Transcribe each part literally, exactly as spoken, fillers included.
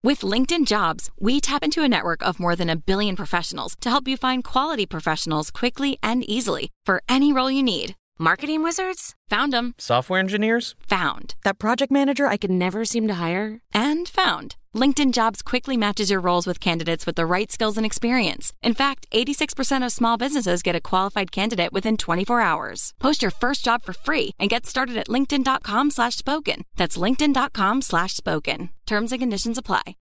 With LinkedIn Jobs, we tap into a network of more than a billion professionals to help you find quality professionals quickly and easily for any role you need. Marketing wizards? Found them. Software engineers? Found. That project manager I could never seem to hire? And found. LinkedIn Jobs quickly matches your roles with candidates with the right skills and experience. In fact, eighty-six percent of small businesses get a qualified candidate within twenty-four hours. Post your first job for free and get started at linkedin.com slash spoken. That's linkedin.com slash spoken. Terms and conditions apply.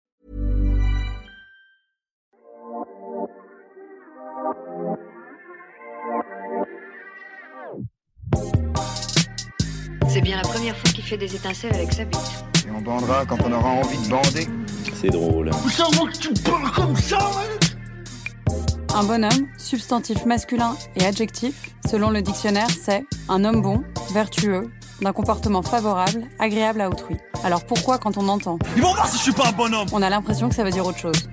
C'est bien la première fois qu'il fait des étincelles avec sa bite. Et on bandera quand on aura envie de bander. C'est drôle. C'est moi que tu parles comme ça, mec. Un bonhomme, substantif masculin et adjectif, selon le dictionnaire, c'est un homme bon, vertueux, d'un comportement favorable, agréable à autrui. Alors pourquoi, quand on entend Ils vont voir si je suis pas un bonhomme, on a l'impression que ça veut dire autre chose?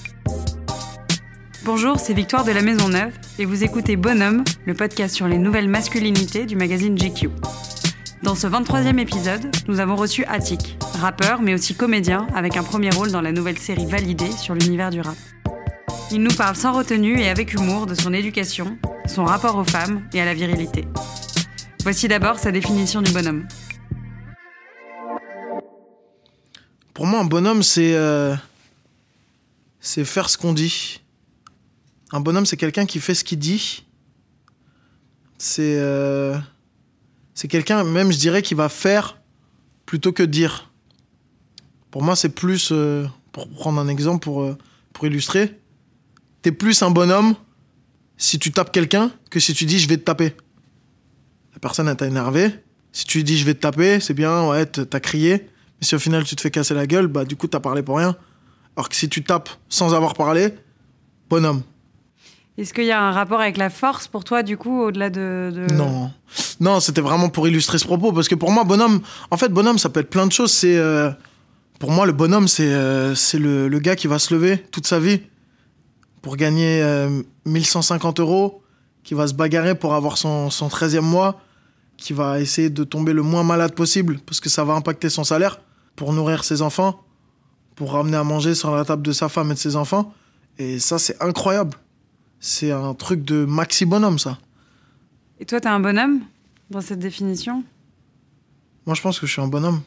Bonjour, c'est Victoire de la Maison Neuve et vous écoutez Bonhomme, le podcast sur les nouvelles masculinités du magazine G Q. Dans ce vingt-troisième épisode, nous avons reçu Attic, rappeur mais aussi comédien avec un premier rôle dans la nouvelle série Validé sur l'univers du rap. Il nous parle sans retenue et avec humour de son éducation, son rapport aux femmes et à la virilité. Voici d'abord sa définition du bonhomme. Pour moi, un bonhomme, c'est, euh, c'est faire ce qu'on dit. Un bonhomme, c'est quelqu'un qui fait ce qu'il dit. C'est... Euh... C'est quelqu'un, même je dirais, qui va faire plutôt que dire. Pour moi, c'est plus, euh, pour prendre un exemple, pour, euh, pour illustrer, t'es plus un bonhomme si tu tapes quelqu'un que si tu dis « je vais te taper ». La personne, elle t'a énervé. Si tu lui dis « je vais te taper », c'est bien, ouais, t'as crié. Mais si au final, tu te fais casser la gueule, bah du coup, t'as parlé pour rien. Alors que si tu tapes sans avoir parlé, bonhomme. Est-ce qu'il y a un rapport avec la force pour toi, du coup, au-delà de... de... Non. Non, c'était vraiment pour illustrer ce propos. Parce que pour moi, bonhomme... En fait, bonhomme, ça peut être plein de choses. C'est, euh, pour moi, le bonhomme, c'est, euh, c'est le, le gars qui va se lever toute sa vie pour gagner euh, mille cent cinquante euros, qui va se bagarrer pour avoir son, son treizième mois, qui va essayer de tomber le moins malade possible, parce que ça va impacter son salaire, pour nourrir ses enfants, pour ramener à manger sur la table de sa femme et de ses enfants. Et ça, c'est incroyable. C'est un truc de maxi bonhomme, ça. Et toi, t'es un bonhomme dans cette définition? Moi, je pense que je suis un bonhomme.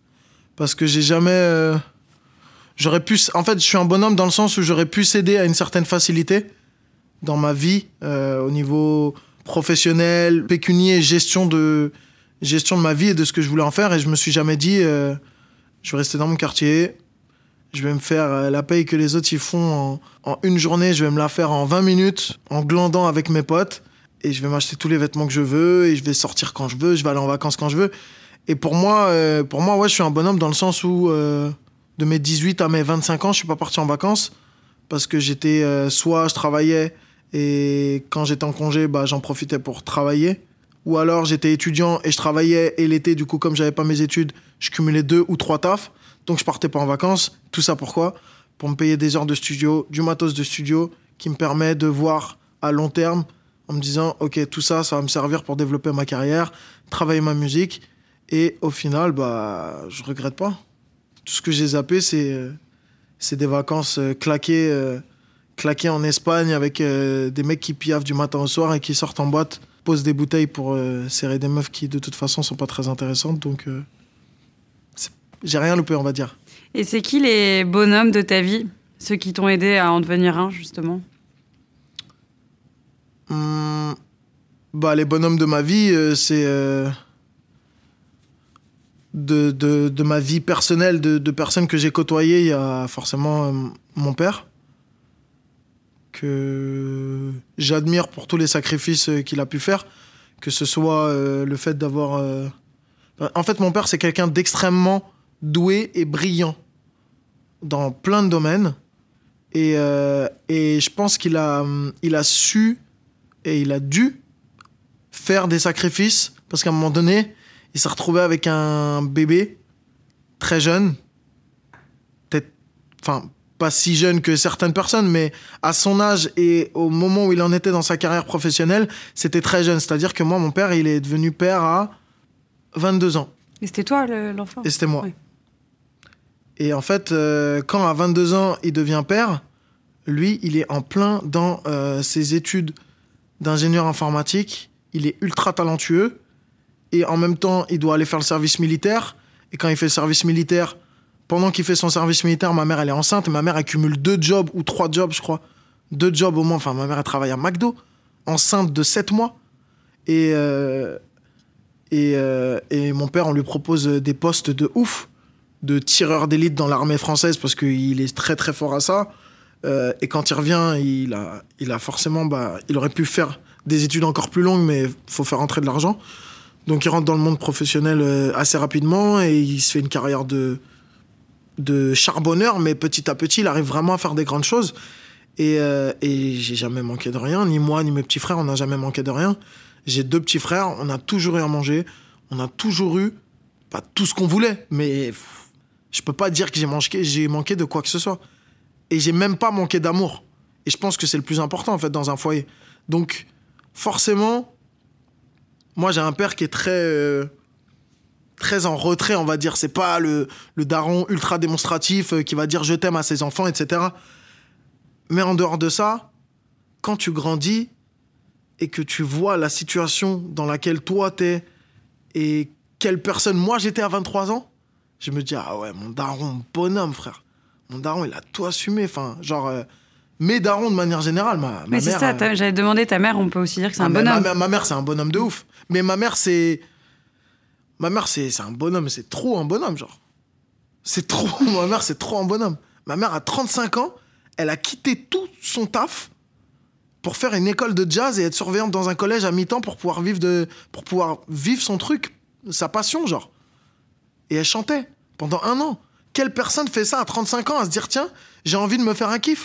Parce que j'ai jamais... Euh... J'aurais pu... En fait, je suis un bonhomme dans le sens où j'aurais pu céder à une certaine facilité dans ma vie, euh, au niveau professionnel, pécunier, gestion de... gestion de ma vie et de ce que je voulais en faire. Et je me suis jamais dit, euh, je vais rester dans mon quartier... Je vais me faire la paye que les autres ils font en, en une journée, je vais me la faire en vingt minutes, en glandant avec mes potes. Et je vais m'acheter tous les vêtements que je veux, et je vais sortir quand je veux, je vais aller en vacances quand je veux. Et pour moi, euh, pour moi ouais, je suis un bonhomme dans le sens où, euh, de mes dix-huit à mes vingt-cinq ans, je suis pas parti en vacances. Parce que j'étais, euh, soit je travaillais, et quand j'étais en congé, bah, j'en profitais pour travailler. Ou alors j'étais étudiant et je travaillais, et l'été, du coup, comme j'avais pas mes études, je cumulais deux ou trois tafs. Donc je partais pas en vacances. Tout ça pourquoi ? Pour me payer des heures de studio, du matos de studio qui me permet de voir à long terme en me disant ok, tout ça, ça va me servir pour développer ma carrière, travailler ma musique. Et au final, bah, je regrette pas. Tout ce que j'ai zappé, c'est, euh, c'est des vacances euh, claquées, euh, claquées en Espagne avec euh, des mecs qui piaffent du matin au soir et qui sortent en boîte, posent des bouteilles pour euh, serrer des meufs qui de toute façon sont pas très intéressantes. Donc... Euh, j'ai rien loupé, on va dire. Et c'est qui les bonhommes de ta vie? Ceux qui t'ont aidé à en devenir un, justement? Hum, bah, les bonhommes de ma vie, euh, c'est... Euh, de, de, de ma vie personnelle, de, de personnes que j'ai côtoyées, il y a forcément euh, mon père, que j'admire pour tous les sacrifices qu'il a pu faire, que ce soit euh, le fait d'avoir... Euh... En fait, mon père, c'est quelqu'un d'extrêmement... doué et brillant dans plein de domaines. Et, euh, et je pense qu'il a, il a su et il a dû faire des sacrifices parce qu'à un moment donné, il s'est retrouvé avec un bébé très jeune. Peut-être, enfin, pas si jeune que certaines personnes, mais à son âge et au moment où il en était dans sa carrière professionnelle, c'était très jeune. C'est-à-dire que moi, mon père, il est devenu père à vingt-deux ans. Et c'était toi, le, l'enfant? Et c'était moi. Oui. Et en fait, euh, quand à vingt-deux ans, il devient père, lui, il est en plein dans euh, ses études d'ingénieur informatique. Il est ultra talentueux. Et en même temps, il doit aller faire le service militaire. Et quand il fait le service militaire, pendant qu'il fait son service militaire, ma mère, elle est enceinte. Et ma mère, elle cumule deux jobs ou trois jobs, je crois. Deux jobs au moins. Enfin, ma mère, elle travaille à McDo, enceinte de sept mois. Et, euh, et, euh, et mon père, on lui propose des postes de ouf, de tireur d'élite dans l'armée française, parce qu'il est très, très fort à ça. Euh, et quand il revient, il a, il a forcément... Bah, il aurait pu faire des études encore plus longues, mais il faut faire rentrer de l'argent. Donc il rentre dans le monde professionnel euh, assez rapidement et il se fait une carrière de, de charbonneur, mais petit à petit, il arrive vraiment à faire des grandes choses. Et, euh, et j'ai jamais manqué de rien, ni moi, ni mes petits frères, on n'a jamais manqué de rien. J'ai deux petits frères, on a toujours eu à manger, on a toujours eu, pas tout ce qu'on voulait, mais pff, je peux pas dire que j'ai manqué, j'ai manqué de quoi que ce soit. Et j'ai même pas manqué d'amour. Et je pense que c'est le plus important, en fait, dans un foyer. Donc, forcément... Moi, j'ai un père qui est très, euh, très en retrait, on va dire. C'est pas le, le daron ultra démonstratif euh, qui va dire « je t'aime » à ses enfants, et cetera. Mais en dehors de ça, quand tu grandis et que tu vois la situation dans laquelle toi, t'es et quelle personne... Moi, j'étais à vingt-trois ans, je me dis « ah ouais, mon daron, bonhomme, frère. Mon daron, il a tout assumé. » Enfin, genre... Euh, mes darons, de manière générale, ma, ma Mais c'est mère... ça, euh, j'avais demandé ta mère, on peut aussi dire que c'est ah, un bonhomme. Ma, ma, ma mère, c'est un bonhomme de ouf. Mais ma mère, c'est... Ma mère, c'est, c'est un bonhomme. C'est trop un bonhomme, genre. C'est trop... Ma mère, c'est trop un bonhomme. Ma mère, à trente-cinq ans, elle a quitté tout son taf pour faire une école de jazz et être surveillante dans un collège à mi-temps pour pouvoir vivre, de... pour pouvoir vivre son truc, sa passion, genre. Et elle chantait pendant un an. Quelle personne fait ça à trente-cinq ans, à se dire, tiens, j'ai envie de me faire un kiff?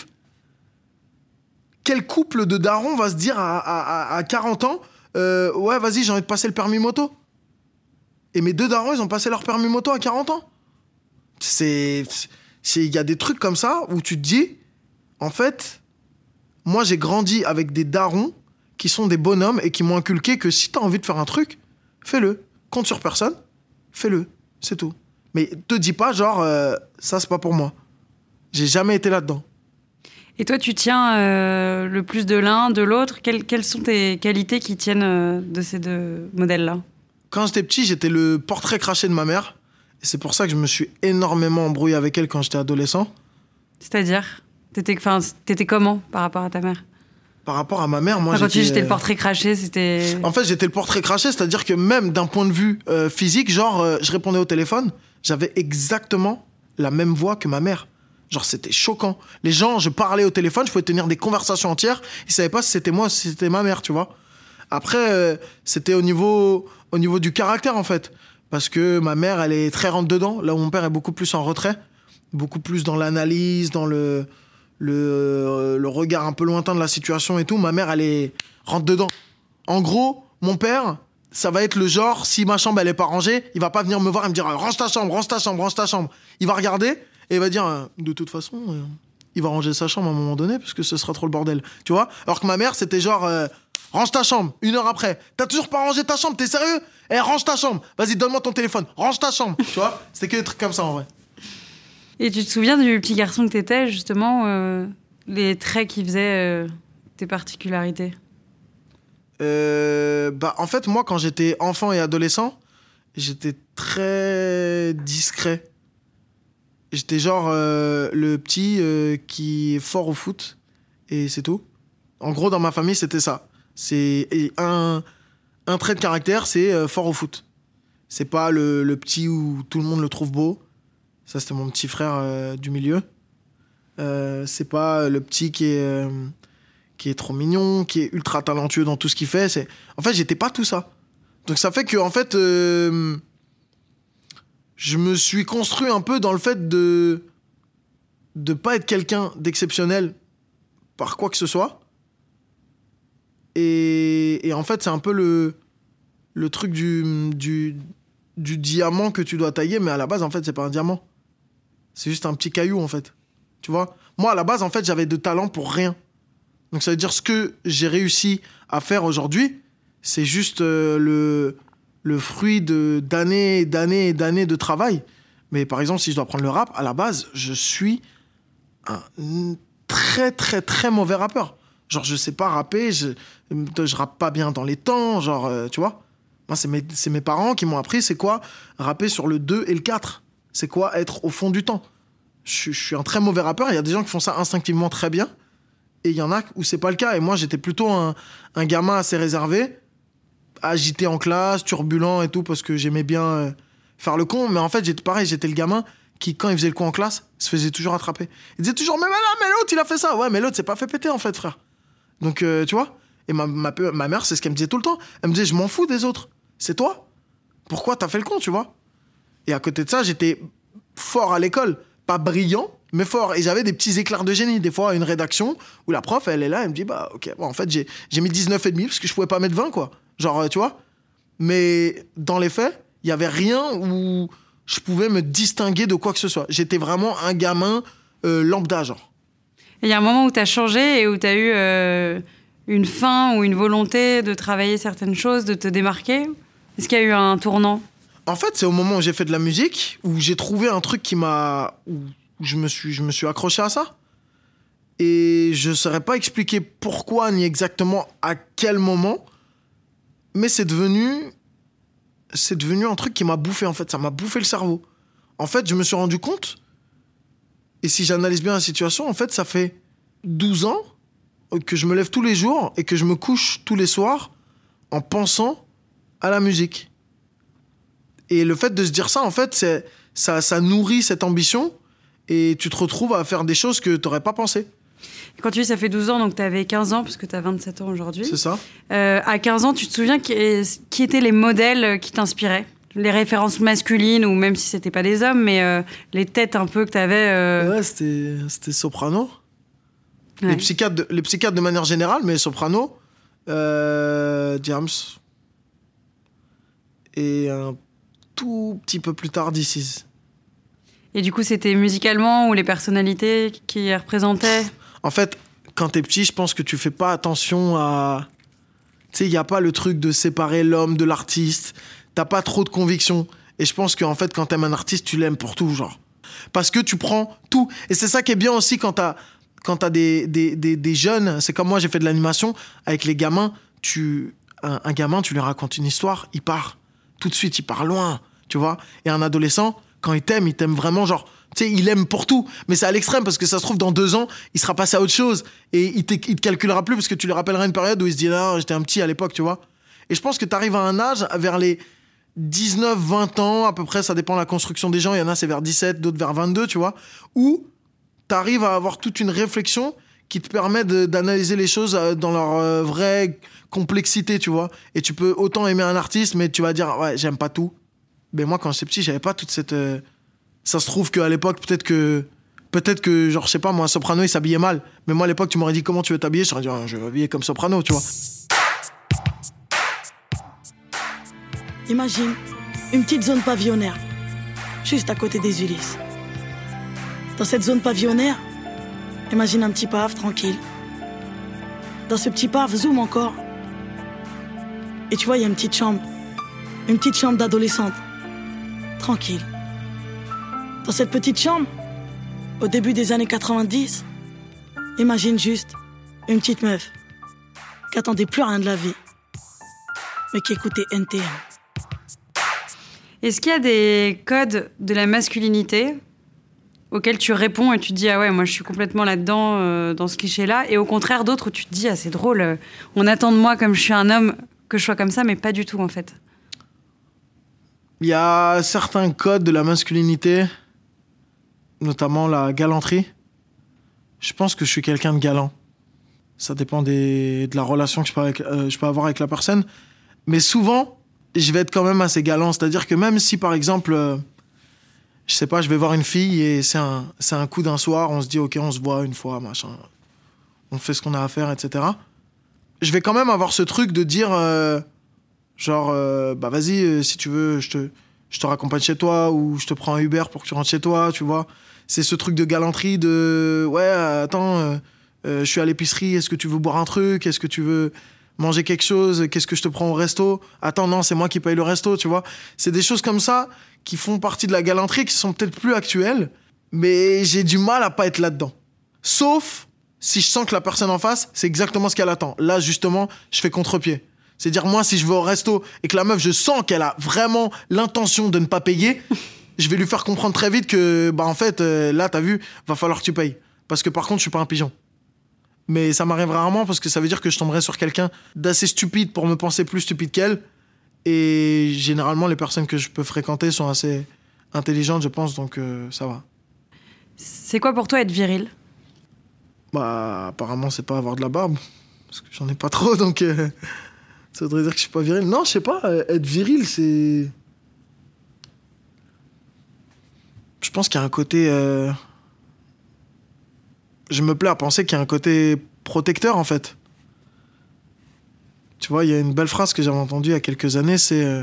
Quel couple de darons va se dire à, à, à quarante ans euh, ouais, vas-y, j'ai envie de passer le permis moto. Et mes deux darons, ils ont passé leur permis moto à quarante ans. C'est... Il y a des trucs comme ça où tu te dis, en fait, moi, j'ai grandi avec des darons qui sont des bonhommes et qui m'ont inculqué que si t'as envie de faire un truc, fais-le. Compte sur personne, fais-le. C'est tout. Mais te dis pas, genre, euh, ça, c'est pas pour moi. J'ai jamais été là-dedans. Et toi, tu tiens euh, le plus de l'un, de l'autre. Quelles, quelles sont tes qualités qui tiennent euh, de ces deux modèles-là? Quand j'étais petit, j'étais le portrait craché de ma mère. Et c'est pour ça que je me suis énormément embrouillé avec elle quand j'étais adolescent. C'est-à-dire t'étais, enfin, t'étais comment par rapport à ta mère? Par rapport à ma mère, moi, enfin, quand j'étais... tu dis j'étais le portrait craché, c'était... En fait, j'étais le portrait craché, c'est-à-dire que même d'un point de vue euh, physique, genre, euh, je répondais au téléphone, j'avais exactement la même voix que ma mère. Genre, c'était choquant. Les gens, je parlais au téléphone, je pouvais tenir des conversations entières. Ils savaient pas si c'était moi ou si c'était ma mère, tu vois. Après, euh, c'était au niveau, au niveau du caractère, en fait. Parce que ma mère, elle est très rentre-dedans, là où mon père est beaucoup plus en retrait. Beaucoup plus dans l'analyse, dans le, le, euh, le regard un peu lointain de la situation et tout. Ma mère, elle est rentre-dedans. En gros, mon père, ça va être le genre, si ma chambre, elle est pas rangée, il va pas venir me voir et me dire « range ta chambre, range ta chambre, range ta chambre ». Il va regarder... Et il va dire, euh, de toute façon, euh, il va ranger sa chambre à un moment donné, parce que ce sera trop le bordel. Tu vois? Alors que ma mère, c'était genre, euh, range ta chambre, une heure après. T'as toujours pas rangé ta chambre, t'es sérieux? Eh, range ta chambre. Vas-y, donne-moi ton téléphone. Range ta chambre. Tu vois? C'était que des trucs comme ça, en vrai. Et tu te souviens du petit garçon que t'étais, justement, euh, les traits qui faisaient euh, tes particularités? euh, Bah, en fait, moi, quand j'étais enfant et adolescent, j'étais très discret. J'étais genre euh, le petit euh, qui est fort au foot, et c'est tout. En gros, dans ma famille, c'était ça. C'est et un, un trait de caractère, c'est euh, fort au foot. C'est pas le, le petit où tout le monde le trouve beau. Ça, c'était mon petit frère euh, du milieu. Euh, c'est pas le petit qui est, euh, qui est trop mignon, qui est ultra talentueux dans tout ce qu'il fait. C'est... En fait, j'étais pas tout ça. Donc ça fait que, en fait... Euh, je me suis construit un peu dans le fait de de pas être quelqu'un d'exceptionnel par quoi que ce soit. Et, et en fait, c'est un peu le, le truc du, du, du diamant que tu dois tailler, mais à la base, en fait, c'est pas un diamant. C'est juste un petit caillou, en fait. Tu vois? Moi, à la base, en fait, j'avais de talent pour rien. Donc ça veut dire ce que j'ai réussi à faire aujourd'hui, c'est juste euh, le... le fruit de, d'années et d'années et d'années de travail. Mais par exemple, si je dois prendre le rap, à la base, je suis un très, très, très mauvais rappeur. Genre, je sais pas rapper, je, je rappe pas bien dans les temps, genre, euh, tu vois. Moi, c'est mes, c'est mes parents qui m'ont appris, c'est quoi rapper sur le deux et le quatre. C'est quoi être au fond du temps. Je, je suis un très mauvais rappeur, il y a des gens qui font ça instinctivement très bien, et il y en a où c'est pas le cas. Et moi, j'étais plutôt un, un gamin assez réservé, agité en classe, turbulent et tout, parce que j'aimais bien euh, faire le con. Mais en fait, j'étais pareil, j'étais le gamin qui, quand il faisait le con en classe, se faisait toujours attraper. Il disait toujours, mais là, mais l'autre, il a fait ça. Ouais, mais l'autre, c'est pas fait péter, en fait, frère. Donc, euh, tu vois. Et ma, ma, ma mère, c'est ce qu'elle me disait tout le temps. Elle me disait, je m'en fous des autres. C'est toi. Pourquoi t'as fait le con, tu vois. Et à côté de ça, j'étais fort à l'école. Pas brillant, mais fort. Et j'avais des petits éclairs de génie. Des fois, à une rédaction où la prof, elle est là, elle me dit, bah, ok, bon, en fait, j'ai, j'ai mis dix-neuf virgule cinq parce que je pouvais pas mettre vingt, quoi. Genre, euh, tu vois. Mais dans les faits, il y avait rien où je pouvais me distinguer de quoi que ce soit. J'étais vraiment un gamin euh, lambda, genre. Il y a un moment où tu as changé et où tu as eu euh, une faim ou une volonté de travailler certaines choses, de te démarquer. Est-ce qu'il y a eu un tournant ? En fait, c'est au moment où j'ai fait de la musique, où j'ai trouvé un truc qui m'a... où je me suis, je me suis accroché à ça. Et je ne saurais pas expliquer pourquoi, ni exactement à quel moment, mais c'est devenu... c'est devenu un truc qui m'a bouffé, en fait. Ça m'a bouffé le cerveau. En fait, je me suis rendu compte... Et si j'analyse bien la situation, en fait, ça fait douze ans que je me lève tous les jours et que je me couche tous les soirs en pensant à la musique. Et le fait de se dire ça, en fait, c'est, ça, ça nourrit cette ambition et tu te retrouves à faire des choses que tu n'aurais pas pensé. Quand tu dis ça fait douze ans, donc tu avais quinze ans, parce que tu as vingt-sept ans aujourd'hui. C'est ça. Euh, à quinze ans, tu te souviens qui, qui étaient les modèles qui t'inspiraient ? Les références masculines, ou même si c'était pas des hommes, mais euh, les têtes un peu que t'avais... Euh... Ouais, c'était, c'était Soprano. Ouais. Les, psychiatres de, les psychiatres de manière générale, mais Soprano, euh, Diams. Et un tout petit peu plus tard, D C. Et du coup, c'était musicalement ou les personnalités qui les représentaient ? En fait, quand t'es petit, je pense que tu fais pas attention à... Tu sais, il n'y a pas le truc de séparer l'homme de l'artiste. T'as pas trop de conviction. Et je pense qu'en fait, quand t'aimes un artiste, tu l'aimes pour tout, genre. Parce que tu prends tout. Et c'est ça qui est bien aussi quand t'as, quand t'as des, des, des, des jeunes. C'est comme moi, j'ai fait de l'animation. Avec les gamins, tu, un, un gamin, tu lui racontes une histoire, il part. Tout de suite, il part loin, tu vois. Et un adolescent, quand il t'aime, il t'aime vraiment, genre... Tu sais, il aime pour tout. Mais c'est à l'extrême, parce que ça se trouve, dans deux ans, il sera passé à autre chose. Et il, il te calculera plus, parce que tu lui rappelleras une période où il se dit, non, j'étais un petit à l'époque, tu vois. Et je pense que t'arrives à un âge, vers les... dix-neuf vingt ans, à peu près, ça dépend de la construction des gens. Il y en a, c'est vers dix-sept, d'autres vers vingt-deux, tu vois. Où t'arrives à avoir toute une réflexion qui te permet de, d'analyser les choses dans leur euh, vraie complexité, tu vois. Et tu peux autant aimer un artiste, mais tu vas dire, ouais, j'aime pas tout. Mais moi, quand j'étais petit, j'avais pas toute cette... Euh... Ça se trouve qu'à l'époque, peut-être que... Peut-être que, genre, je sais pas, moi, Soprano, il s'habillait mal. Mais moi, à l'époque, tu m'aurais dit, comment tu veux t'habiller ? Je t'aurais dit, ah, je vais m'habiller comme Soprano, tu vois. Imagine une petite zone pavillonnaire, juste à côté des Ulysses. Dans cette zone pavillonnaire, imagine un petit pave tranquille. Dans ce petit pave, zoom encore. Et tu vois, il y a une petite chambre. Une petite chambre d'adolescente. Tranquille. Dans cette petite chambre, au début des années quatre-vingt-dix, imagine juste une petite meuf qui attendait plus rien de la vie, mais qui écoutait N T M. Est-ce qu'il y a des codes de la masculinité auxquels tu réponds et tu te dis « Ah ouais, moi je suis complètement là-dedans, euh, dans ce cliché-là » et au contraire d'autres où tu te dis « Ah c'est drôle, euh, on attend de moi comme je suis un homme que je sois comme ça, mais pas du tout en fait ». Il y a certains codes de la masculinité, notamment la galanterie. Je pense que je suis quelqu'un de galant. Ça dépend des, de la relation que je peux, avec, euh, je peux avoir avec la personne. Mais souvent, je vais être quand même assez galant. C'est-à-dire que même si, par exemple, euh, je sais pas, je vais voir une fille et c'est un, c'est un coup d'un soir, on se dit, OK, on se voit une fois, machin. On fait ce qu'on a à faire, et cetera. Je vais quand même avoir ce truc de dire, euh, genre, euh, bah vas-y, euh, si tu veux, je te, je te raccompagne chez toi ou je te prends un Uber pour que tu rentres chez toi, tu vois. C'est ce truc de galanterie de, ouais, attends, euh, euh, je suis à l'épicerie, est-ce que tu veux boire un truc ? Est-ce que tu veux manger quelque chose ? Qu'est-ce que je te prends au resto ? Attends, non, c'est moi qui paye le resto, tu vois. C'est des choses comme ça qui font partie de la galanterie, qui sont peut-être plus actuelles, mais j'ai du mal à pas être là-dedans. Sauf si je sens que la personne en face, c'est exactement ce qu'elle attend. Là, justement, je fais contre-pied. C'est-à-dire, moi, si je vais au resto et que la meuf, je sens qu'elle a vraiment l'intention de ne pas payer, je vais lui faire comprendre très vite que, bah, en fait, euh, là, t'as vu, va falloir que tu payes. Parce que, par contre, je suis pas un pigeon. Mais ça m'arrive rarement parce que ça veut dire que je tomberai sur quelqu'un d'assez stupide pour me penser plus stupide qu'elle. Et généralement, les personnes que je peux fréquenter sont assez intelligentes, je pense, donc euh, ça va. C'est quoi pour toi être viril ? Bah, apparemment, c'est pas avoir de la barbe. Parce que j'en ai pas trop, donc euh, ça voudrait dire que je suis pas viril. Non, je sais pas, euh, être viril, c'est... Je pense qu'il y a un côté... Euh... Je me plais à penser qu'il y a un côté protecteur, en fait. Tu vois, il y a une belle phrase que j'avais entendue il y a quelques années, c'est euh,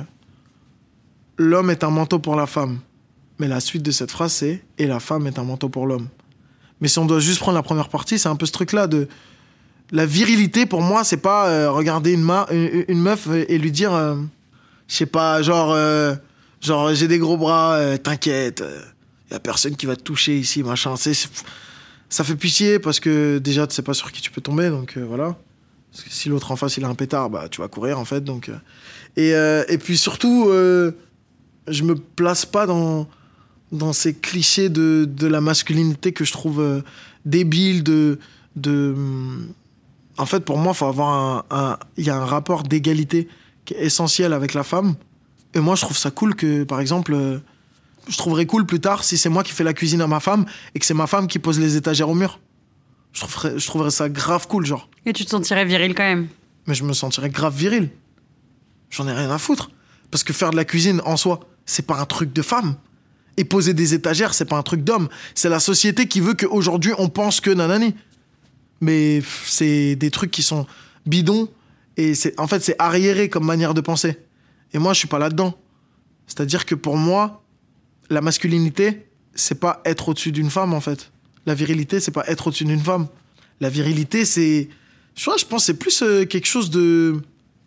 « L'homme est un manteau pour la femme ». Mais la suite de cette phrase, c'est « Et la femme est un manteau pour l'homme ». Mais si on doit juste prendre la première partie, c'est un peu ce truc-là de... La virilité, pour moi, c'est pas euh, regarder une, ma... une, une meuf et lui dire... Euh, je sais pas, genre... Euh, genre, j'ai des gros bras, euh, t'inquiète, il euh, y a personne qui va te toucher ici, machin. C'est, c'est... Ça fait pitié parce que déjà, tu sais pas sur qui tu peux tomber, donc euh, voilà. Parce que si l'autre en face, il a un pétard, bah, tu vas courir, en fait. Donc, euh... et, euh, et puis surtout, euh, je me place pas dans, dans ces clichés de, de la masculinité que je trouve euh, débiles. De, de... En fait, pour moi, il faut avoir un, un... y a un rapport d'égalité qui est essentiel avec la femme. Et moi, je trouve ça cool que, par exemple... Euh, je trouverais cool plus tard si c'est moi qui fais la cuisine à ma femme et que c'est ma femme qui pose les étagères au mur. Je trouverais, je trouverais ça grave cool, genre. Et tu te sentirais viril quand même ? Mais je me sentirais grave viril. J'en ai rien à foutre. Parce que faire de la cuisine, en soi, c'est pas un truc de femme. Et poser des étagères, c'est pas un truc d'homme. C'est la société qui veut qu'aujourd'hui, on pense que nanani. Mais c'est des trucs qui sont bidons. Et c'est, en fait, c'est arriéré comme manière de penser. Et moi, je suis pas là-dedans. C'est-à-dire que pour moi... La masculinité, c'est pas être au-dessus d'une femme, en fait. La virilité, c'est pas être au-dessus d'une femme. La virilité, c'est... Je vois, je pense que c'est plus euh, quelque chose de...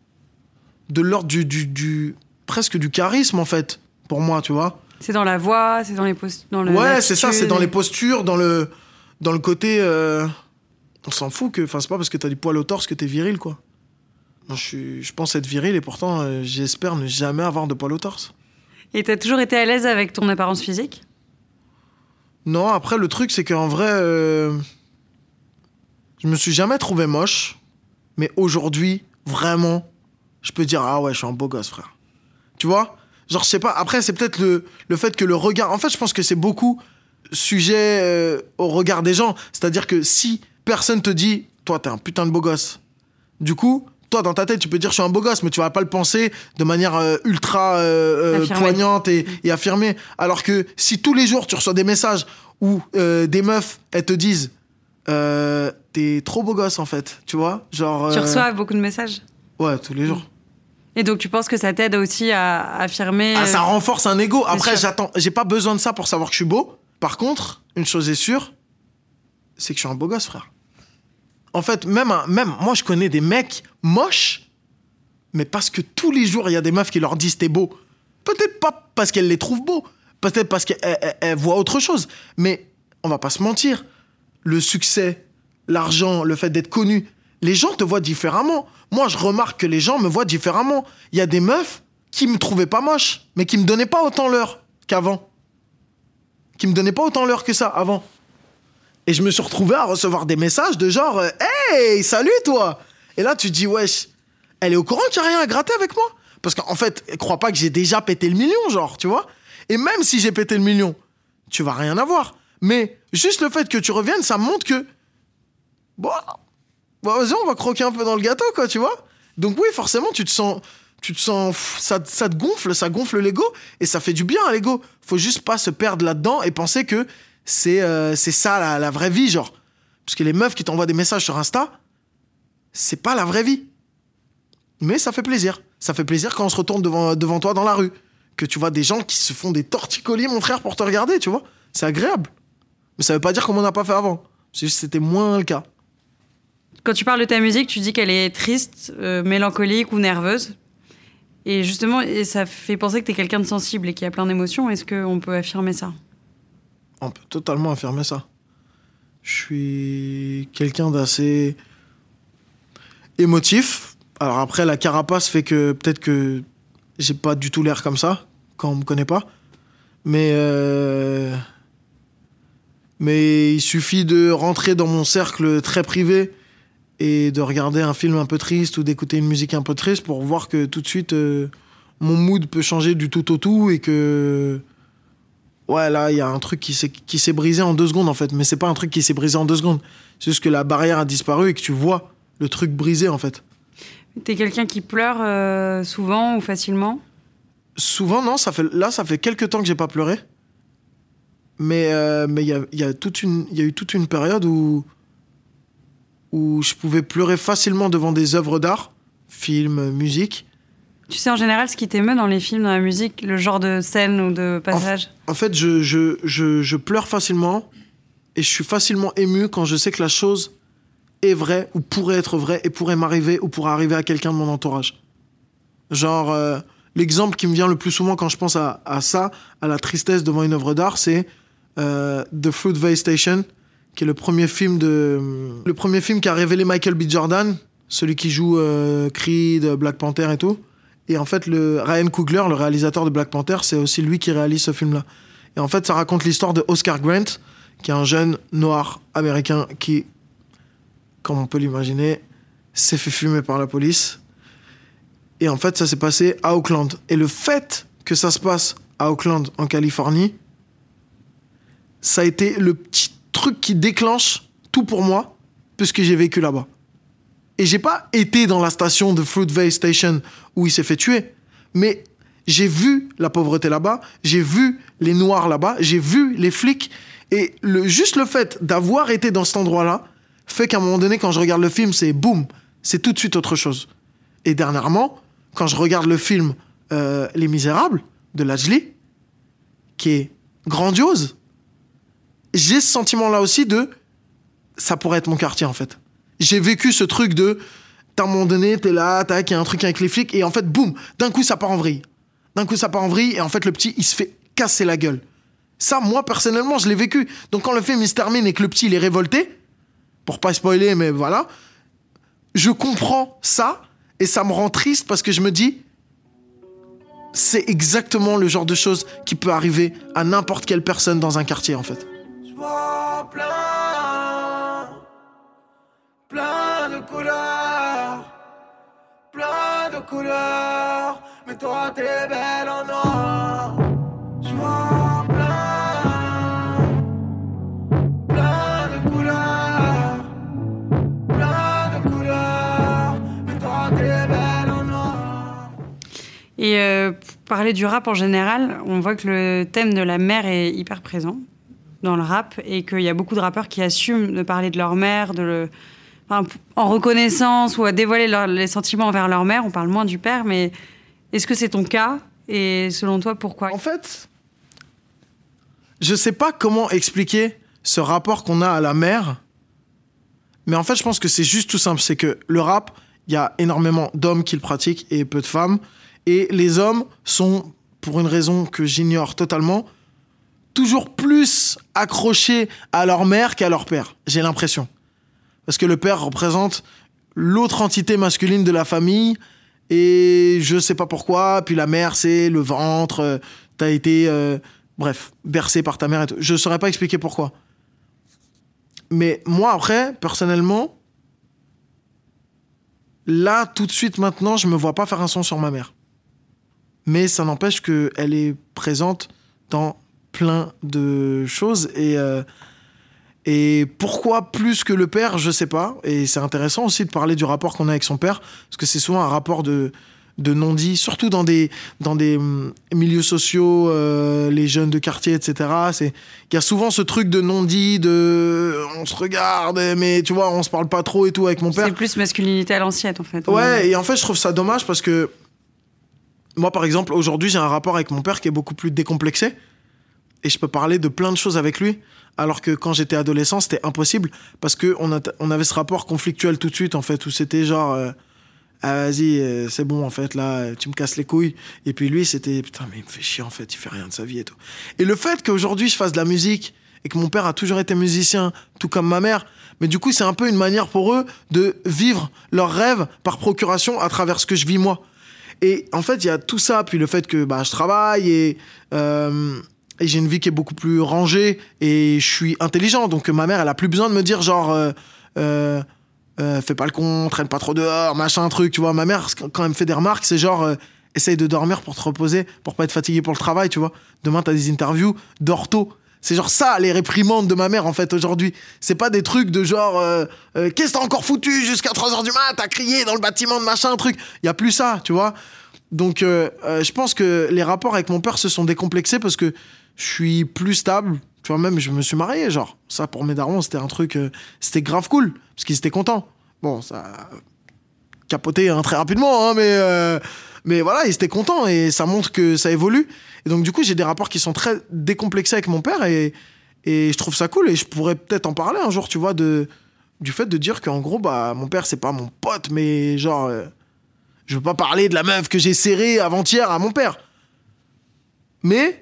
De l'ordre du, du, du... Presque du charisme, en fait, pour moi, tu vois. C'est dans la voix, c'est dans les postures... Ouais, c'est ça, c'est dans les postures, dans le, dans le côté... Euh... On s'en fout que... Enfin, c'est pas parce que t'as du poil au torse que t'es viril, quoi. Moi, je, suis... je pense être viril et pourtant, euh, j'espère ne jamais avoir de poil au torse. Et t'as toujours été à l'aise avec ton apparence physique ? Non, après, le truc, c'est qu'en vrai, euh, je me suis jamais trouvé moche. Mais aujourd'hui, vraiment, je peux dire, ah ouais, je suis un beau gosse, frère. Tu vois ? Genre, je sais pas, après, c'est peut-être le, le fait que le regard... En fait, je pense que c'est beaucoup sujet euh, au regard des gens. C'est-à-dire que si personne te dit, toi, t'es un putain de beau gosse, du coup... Toi, dans ta tête, tu peux dire je suis un beau gosse, mais tu vas pas le penser de manière euh, ultra euh, euh, poignante et, et affirmée. Alors que si tous les jours, tu reçois des messages où euh, des meufs, elles te disent euh, t'es trop beau gosse, en fait, tu vois, genre... Euh... Tu reçois beaucoup de messages ? Ouais, tous les jours. Et donc, tu penses que ça t'aide aussi à affirmer... Ah, ça renforce un ego. Après, j'attends, j'ai pas besoin de ça pour savoir que je suis beau. Par contre, une chose est sûre, c'est que je suis un beau gosse, frère. En fait, même, un, même moi, je connais des mecs moches, mais parce que tous les jours, il y a des meufs qui leur disent « t'es beau ». Peut-être pas parce qu'elles les trouvent beaux, peut-être parce qu'elles elles, elles voient autre chose. Mais on va pas se mentir, le succès, l'argent, le fait d'être connu, les gens te voient différemment. Moi, je remarque que les gens me voient différemment. Il y a des meufs qui me trouvaient pas moche, mais qui me donnaient pas autant l'heure qu'avant. Qui me donnaient pas autant l'heure que ça, avant. Et je me suis retrouvé à recevoir des messages de genre euh, « Hey, salut toi !» Et là, tu te dis « Wesh, elle est au courant qu'il n'y a rien à gratter avec moi ?» Parce qu'en fait, crois pas que j'ai déjà pété le million, genre, tu vois. Et même si j'ai pété le million, tu vas rien avoir. Mais juste le fait que tu reviennes, ça me montre que... Bon, bon vas-y, on va croquer un peu dans le gâteau, quoi, tu vois. Donc oui, forcément, tu te sens... Tu te sens... Ça, ça te gonfle, ça gonfle l'ego. Et ça fait du bien à l'ego. Faut juste pas se perdre là-dedans et penser que... C'est, euh, c'est ça la, la vraie vie, genre. Parce que les meufs qui t'envoient des messages sur Insta, c'est pas la vraie vie. Mais ça fait plaisir. Ça fait plaisir quand on se retourne devant, devant toi dans la rue. Que tu vois des gens qui se font des torticolis, mon frère, pour te regarder, tu vois. C'est agréable. Mais ça veut pas dire qu'on n'a pas fait avant. C'est juste que c'était moins le cas. Quand tu parles de ta musique, tu dis qu'elle est triste, euh, mélancolique ou nerveuse. Et justement, et ça fait penser que t'es quelqu'un de sensible et qui a plein d'émotions. Est-ce qu'on peut affirmer ça ? On peut totalement affirmer ça. Je suis quelqu'un d'assez émotif. Alors après, la carapace fait que peut-être que j'ai pas du tout l'air comme ça quand on me connaît pas. Mais, euh... Mais il suffit de rentrer dans mon cercle très privé et de regarder un film un peu triste ou d'écouter une musique un peu triste pour voir que tout de suite, euh, mon mood peut changer du tout au tout et que... Ouais, là, il y a un truc qui s'est, qui s'est brisé en deux secondes, en fait. Mais c'est pas un truc qui s'est brisé en deux secondes. C'est juste que la barrière a disparu et que tu vois le truc brisé, en fait. T'es quelqu'un qui pleure euh, souvent ou facilement ? Souvent, non. Ça fait, là, ça fait quelques temps que j'ai pas pleuré. Mais euh, mais il y a, y a toute une, y a eu toute une période où... où je pouvais pleurer facilement devant des œuvres d'art, films, musique. Tu sais en général ce qui t'émeut dans les films, dans la musique, le genre de scène ou de passage ? En, en fait, je, je, je, je pleure facilement et je suis facilement ému quand je sais que la chose est vraie ou pourrait être vraie et pourrait m'arriver ou pourrait arriver à quelqu'un de mon entourage. Genre, euh, l'exemple qui me vient le plus souvent quand je pense à, à ça, à la tristesse devant une œuvre d'art, c'est euh, The Fruitvale Station, qui est le premier film de le premier film qui a révélé Michael B. Jordan, celui qui joue euh, Creed, Black Panther et tout. Et en fait, le Ryan Coogler, le réalisateur de Black Panther, c'est aussi lui qui réalise ce film-là. Et en fait, ça raconte l'histoire de Oscar Grant, qui est un jeune noir américain qui, comme on peut l'imaginer, s'est fait fumer par la police. Et en fait, ça s'est passé à Oakland. Et le fait que ça se passe à Oakland, en Californie, ça a été le petit truc qui déclenche tout pour moi, puisque j'ai vécu là-bas. Et j'ai pas été dans la station de Fruitvale Station où il s'est fait tuer, mais j'ai vu la pauvreté là-bas, j'ai vu les noirs là-bas, j'ai vu les flics, et le, juste le fait d'avoir été dans cet endroit-là fait qu'à un moment donné, quand je regarde le film, c'est boum, c'est tout de suite autre chose. Et dernièrement, quand je regarde le film euh, Les Misérables de Lajli, qui est grandiose, j'ai ce sentiment-là aussi de ça pourrait être mon quartier en fait. J'ai vécu ce truc de à un moment donné, t'es là, tac, il y a un truc avec les flics, et en fait, boum, d'un coup, ça part en vrille. D'un coup, ça part en vrille, et en fait, le petit, il se fait casser la gueule. Ça, moi, personnellement, je l'ai vécu. Donc, quand le film, il se termine et que le petit, il est révolté, pour pas spoiler, mais voilà, je comprends ça, et ça me rend triste parce que je me dis, c'est exactement le genre de choses qui peut arriver à n'importe quelle personne dans un quartier, en fait. Je vois plein plein de couleurs, plein de couleurs, mais toi t'es belle en noir. Je vois plein, plein de couleurs, plein de couleurs, mais toi t'es belle en noir. Et euh, pour parler du rap en général, on voit que le thème de la mère est hyper présent dans le rap et qu'il y a beaucoup de rappeurs qui assument de parler de leur mère, de le... Enfin, en reconnaissance ou à dévoiler leur, les sentiments envers leur mère. On parle moins du père, mais est-ce que c'est ton cas ? Et selon toi, pourquoi ? En fait, je sais pas comment expliquer ce rapport qu'on a à la mère, mais en fait, je pense que c'est juste tout simple. C'est que le rap, il y a énormément d'hommes qui le pratiquent et peu de femmes. Et les hommes sont, pour une raison que j'ignore totalement, toujours plus accrochés à leur mère qu'à leur père. J'ai l'impression. Parce que le père représente l'autre entité masculine de la famille et je sais pas pourquoi. Puis la mère, c'est le ventre. Euh, t'as été, euh, bref, bercé par ta mère et tout. Je saurais pas expliquer pourquoi. Mais moi, après, personnellement, là, tout de suite, maintenant, je me vois pas faire un son sur ma mère. Mais ça n'empêche qu'elle est présente dans plein de choses et... Euh, Et pourquoi plus que le père, je sais pas. Et c'est intéressant aussi de parler du rapport qu'on a avec son père, parce que c'est souvent un rapport de, de non-dit, surtout dans des, dans des milieux sociaux, euh, les jeunes de quartier, et cetera. Il y a souvent ce truc de non-dit, de on se regarde, mais tu vois, on se parle pas trop et tout avec mon père. C'est plus masculinité à l'ancienne, en fait. Ouais, et en fait, je trouve ça dommage parce que moi, par exemple, aujourd'hui, j'ai un rapport avec mon père qui est beaucoup plus décomplexé. Et je peux parler de plein de choses avec lui. Alors que quand j'étais adolescent, c'était impossible. Parce qu'on a, on avait ce rapport conflictuel tout de suite, en fait, où c'était genre... Euh, ah, vas-y, euh, c'est bon, en fait, là, tu me casses les couilles. Et puis lui, c'était, putain, mais il me fait chier, en fait, il fait rien de sa vie et tout. Et le fait qu'aujourd'hui, je fasse de la musique et que mon père a toujours été musicien, tout comme ma mère, mais du coup, c'est un peu une manière pour eux de vivre leurs rêves par procuration à travers ce que je vis moi. Et en fait, il y a tout ça, puis le fait que bah, je travaille et, euh, et j'ai une vie qui est beaucoup plus rangée et je suis intelligent. Donc ma mère, elle a plus besoin de me dire genre... Euh, euh, Euh, fais pas le con, traîne pas trop dehors, machin, truc, tu vois. Ma mère, quand elle me fait des remarques, c'est genre, euh, essaye de dormir pour te reposer, pour pas être fatigué pour le travail, tu vois. Demain, t'as des interviews, dors tôt. C'est genre ça, les réprimandes de ma mère, en fait, aujourd'hui. C'est pas des trucs de genre, euh, euh, qu'est-ce que t'as encore foutu jusqu'à trois heures du mat, t'as crié dans le bâtiment de machin, truc. Y a plus ça, tu vois. Donc, euh, euh, je pense que les rapports avec mon père se sont décomplexés parce que je suis plus stable. Tu vois, même, je me suis marié, genre. Ça, pour mes darons, c'était un truc... Euh, c'était grave cool, parce qu'ils étaient contents. Bon, ça a capoté hein, très rapidement, hein, mais, euh, mais voilà, ils étaient contents, et ça montre que ça évolue. Et donc, du coup, j'ai des rapports qui sont très décomplexés avec mon père, et, et je trouve ça cool, et je pourrais peut-être en parler un jour, tu vois, de, du fait de dire qu'en gros, bah, mon père, c'est pas mon pote, mais genre... Euh, je veux pas parler de la meuf que j'ai serrée avant-hier à mon père. Mais...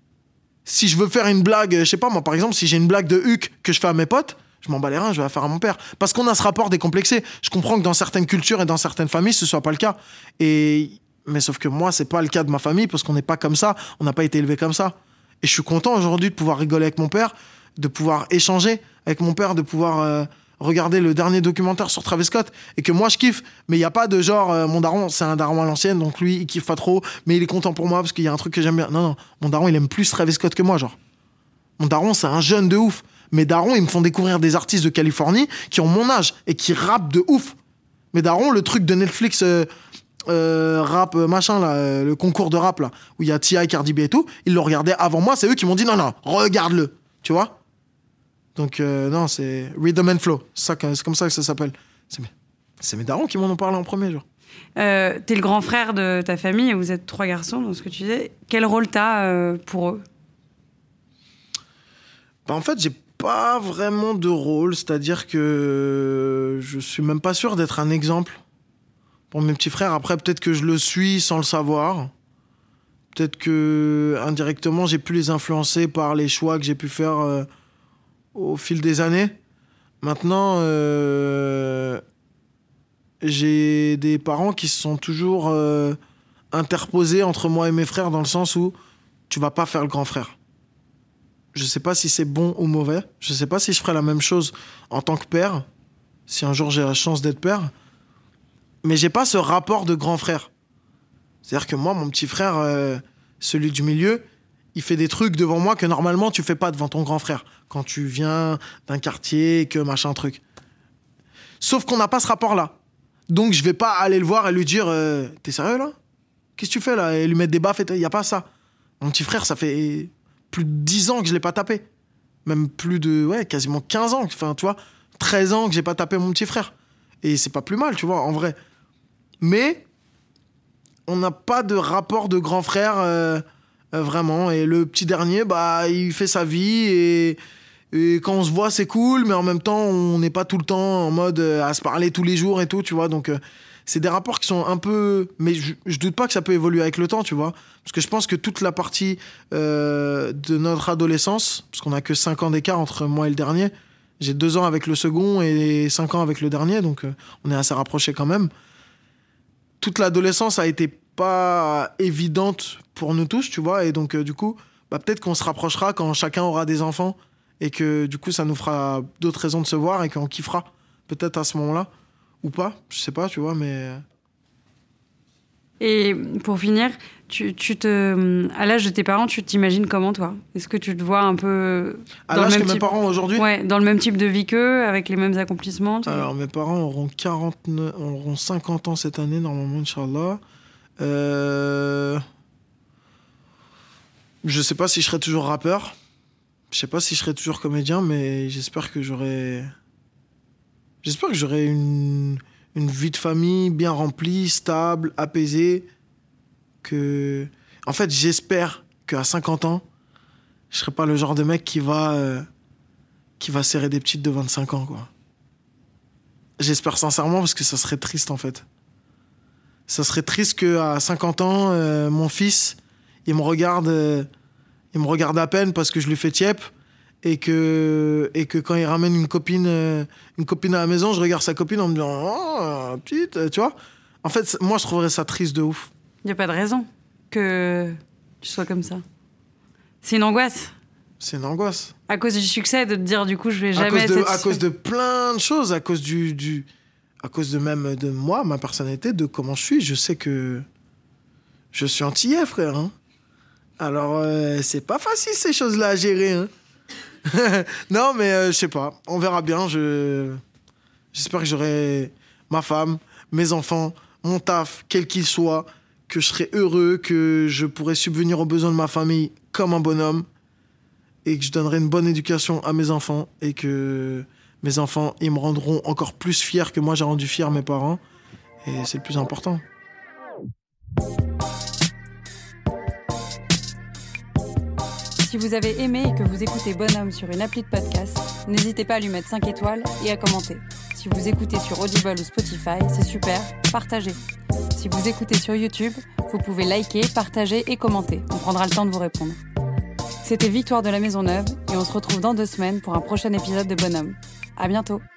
si je veux faire une blague, je sais pas moi, par exemple, si j'ai une blague de Huck que je fais à mes potes, je m'en bats les reins, je vais la faire à mon père. Parce qu'on a ce rapport décomplexé. Je comprends que dans certaines cultures et dans certaines familles, ce soit pas le cas. Et... mais sauf que moi, c'est pas le cas de ma famille, parce qu'on n'est pas comme ça, on n'a pas été élevé comme ça. Et je suis content aujourd'hui de pouvoir rigoler avec mon père, de pouvoir échanger avec mon père, de pouvoir euh, regarder le dernier documentaire sur Travis Scott, et que moi je kiffe. Mais il n'y a pas de genre, euh, mon daron, c'est un daron à l'ancienne, donc lui, il kiffe pas trop, mais il est content pour moi parce qu'il y a un truc que j'aime bien. Non, non, mon daron, il aime plus Travis Scott que moi, genre. Mon daron, c'est un jeune de ouf. Mes darons, ils me font découvrir des artistes de Californie qui ont mon âge et qui rappent de ouf. Mes darons, le truc de Netflix, euh, euh, rap, machin, là, euh, le concours de rap, là, où il y a T I, Cardi B et tout, ils l'ont regardé avant moi, c'est eux qui m'ont dit non, non, regarde-le. Tu vois? Donc, euh, non, c'est Rhythm and Flow. C'est, ça, c'est comme ça que ça s'appelle. C'est mes, c'est mes darons qui m'en ont parlé en premier, genre. Euh, t'es le grand frère de ta famille et vous êtes trois garçons, dans ce que tu disais. Quel rôle t'as euh, pour eux? Bah, en fait, j'ai pas vraiment de rôle. C'est-à-dire que je suis même pas sûr d'être un exemple pour mes petits frères. Après, peut-être que je le suis sans le savoir. Peut-être que indirectement, j'ai pu les influencer par les choix que j'ai pu faire euh, au fil des années. Maintenant, euh, j'ai des parents qui se sont toujours euh, interposés entre moi et mes frères, dans le sens où tu vas pas faire le grand frère. Je sais pas si c'est bon ou mauvais. Je sais pas si je ferai la même chose en tant que père, si un jour j'ai la chance d'être père. Mais j'ai pas ce rapport de grand frère. C'est-à-dire que moi, mon petit frère, euh, celui du milieu, il fait des trucs devant moi que normalement tu fais pas devant ton grand frère. Quand tu viens d'un quartier, que machin truc. Sauf qu'on n'a pas ce rapport-là. Donc je vais pas aller le voir et lui dire euh, t'es sérieux là? Qu'est-ce que tu fais là? Et lui mettre des baffes, il y a pas ça. Mon petit frère, ça fait plus de dix ans que je l'ai pas tapé. Même plus de, ouais, quasiment quinze ans. Enfin, tu vois, treize ans que j'ai pas tapé mon petit frère. Et c'est pas plus mal, tu vois, en vrai. Mais on n'a pas de rapport de grand frère, euh, euh, vraiment. Et le petit dernier, bah, il fait sa vie et, et quand on se voit, c'est cool, mais en même temps, on n'est pas tout le temps en mode euh, à se parler tous les jours et tout, tu vois. Donc, euh, c'est des rapports qui sont un peu... Mais je, je doute pas que ça peut évoluer avec le temps, tu vois. Parce que je pense que toute la partie euh, de notre adolescence, parce qu'on n'a que cinq ans d'écart entre moi et le dernier, j'ai deux ans avec le second et cinq ans avec le dernier, donc euh, on est assez rapprochés quand même. Toute l'adolescence a été pas évidente pour nous tous, tu vois, et donc euh, du coup, bah, peut-être qu'on se rapprochera quand chacun aura des enfants, et que du coup, ça nous fera d'autres raisons de se voir, et qu'on kiffera peut-être à ce moment-là. Ou pas, je sais pas, tu vois, mais... Et pour finir, tu, tu te, à l'âge de tes parents, tu t'imagines comment, toi? Est-ce que tu te vois un peu... À dans l'âge le même que mes type... parents aujourd'hui? Ouais, dans le même type de vie qu'eux, avec les mêmes accomplissements? Alors, mes parents auront, quarante-neuf, auront cinquante ans cette année, normalement, Inch'Allah. Euh... Je sais pas si je serai toujours rappeur. Je sais pas si je serai toujours comédien, mais j'espère que j'aurai... J'espère que j'aurai une, une vie de famille bien remplie, stable, apaisée. Que... En fait, j'espère qu'à cinquante ans, je serai pas le genre de mec qui va, euh, qui va serrer des petites de vingt-cinq ans, quoi. J'espère sincèrement, parce que ça serait triste, en fait. ça serait triste qu'à cinquante ans, euh, mon fils, il me regarde, euh, il me regarde à peine parce que je lui fais tiep. Et que, et que quand il ramène une copine, euh, une copine à la maison, je regarde sa copine en me disant « Oh, petite », tu vois. En fait, moi, je trouverais ça triste de ouf. Il n'y a pas de raison que tu sois comme ça. C'est une angoisse. C'est une angoisse. À cause du succès, de te dire, du coup, je vais jamais... À cause de, être... à cause de plein de choses, à cause du, du... À cause de même de moi, ma personnalité, de comment je suis. Je sais que je suis antillais, frère. Hein. Alors, euh, c'est pas facile, ces choses-là, à gérer, hein. Non, mais euh, je sais pas. On verra bien. Je... J'espère que j'aurai ma femme, mes enfants, mon taf, quel qu'il soit, que je serai heureux, que je pourrai subvenir aux besoins de ma famille comme un bonhomme et que je donnerai une bonne éducation à mes enfants et que mes enfants, ils me rendront encore plus fiers que moi j'ai rendu fiers mes parents. Et c'est le plus important. Si vous avez aimé et que vous écoutez Bonhomme sur une appli de podcast, n'hésitez pas à lui mettre cinq étoiles et à commenter. Si vous écoutez sur Audible ou Spotify, c'est super, partagez. Si vous écoutez sur YouTube, vous pouvez liker, partager et commenter. On prendra le temps de vous répondre. C'était Victoire de la Maison Neuve et on se retrouve dans deux semaines pour un prochain épisode de Bonhomme. À bientôt.